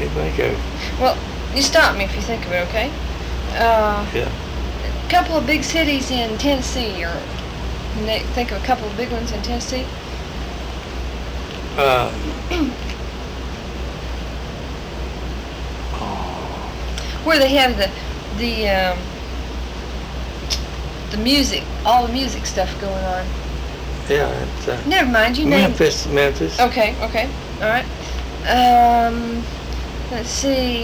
can't think of it. Well, you stop me if you think of it, okay? Yeah. A couple of big cities in Tennessee, or think of a couple of big ones in Tennessee. Where they have the music, all the music stuff going on. Yeah, it's Never mind, you named Memphis. Okay, all right. Let's see.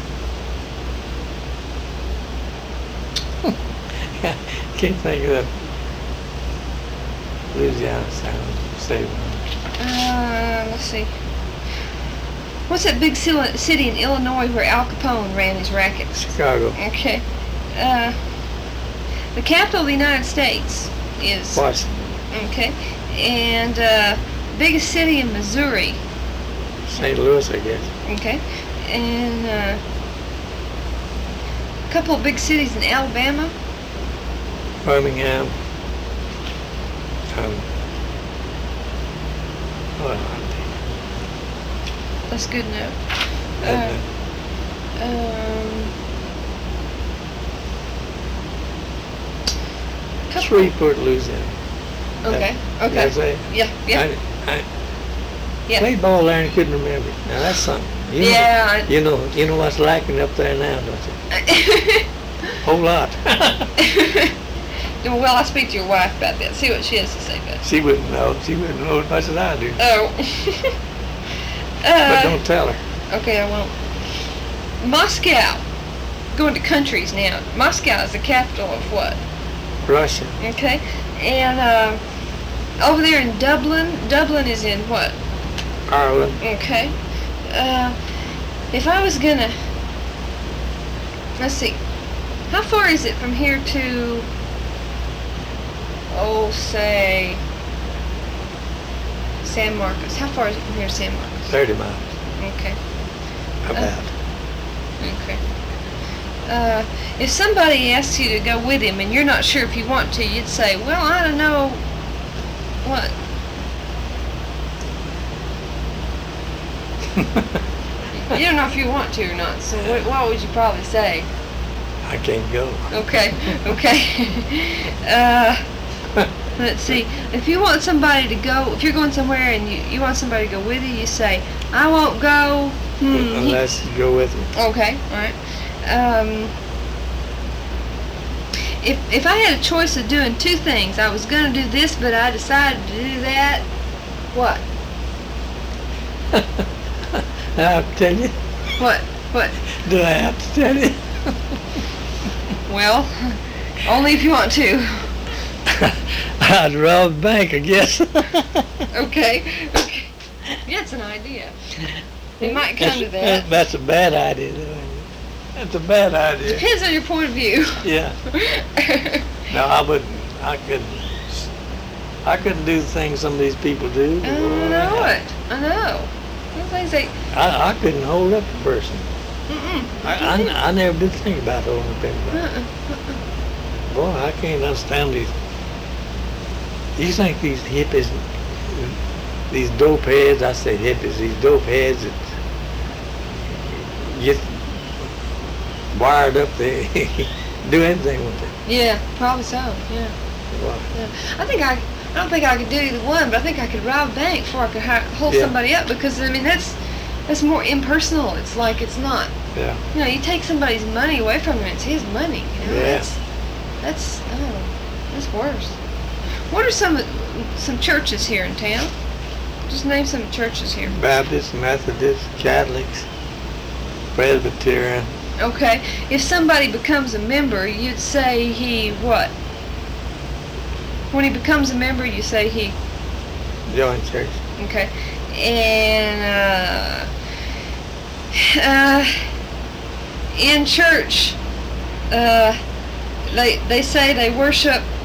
Can't think of that. Louisiana sound. Say one. Let's see. What's that big city in Illinois where Al Capone ran his rackets? Chicago. Okay. The capital of the United States is Washington. Okay. And biggest city in Missouri. St. Louis, I guess. Okay. And a couple of big cities in Alabama. Birmingham. That's good enough. Shreveport, Louisiana. Okay. That's it. Yeah. I Yeah. played ball there and couldn't remember. Now that's something. You know what's lacking up there now, don't you? Whole lot. Well, I'll speak to your wife about that. See what she has to say about it. She wouldn't know. She wouldn't know as much as I do. Oh. But don't tell her. Okay, I won't. Moscow. Going to countries now. Moscow is the capital of what? Russia. Okay. And over there in Dublin. Dublin is in what? Ireland. Okay. If I was gonna, let's see, how far is it from here to, say, San Marcos? How far is it from here to San Marcos? 30 miles. Okay. About. Okay. If somebody asks you to go with him and you're not sure if you want to, you'd say, well, I don't know what. You don't know if you want to or not, so what would you probably say? I can't go. Okay. Let's see. If you want somebody to go, if you're going somewhere and you want somebody to go with you, you say, I won't go. Unless you go with me. Okay, all right. If I had a choice of doing two things, I was going to do this, but I decided to do that, what? I have to tell you? What? Do I have to tell you? Well, only if you want to. I'd rob a bank, I guess. Okay. Yeah, it's an idea. It might come to that. That's a bad idea, though. That's a bad idea. Depends on your point of view. Yeah. No, I wouldn't. I couldn't do the things some of these people do. I know. Some things I couldn't hold up a person. I never did think about holding up anybody. Boy, I can't understand these. You think these hippies, these dope heads, I say hippies, these dope heads that get wired up, they do anything with it. Yeah, probably so, yeah. Well, Yeah. I don't think I could do either one, but I think I could rob a bank before I could hold somebody up, because, I mean, that's more impersonal. It's like, it's not. Yeah. You know, you take somebody's money away from him, it's his money. You know? Yeah. That's worse. What are some churches here in town? Just name some churches here. Baptists, Methodists, Catholics, Presbyterian. Okay. If somebody becomes a member, you'd say he what? When he becomes a member, you say he Join church. Okay. And in church, they say they worship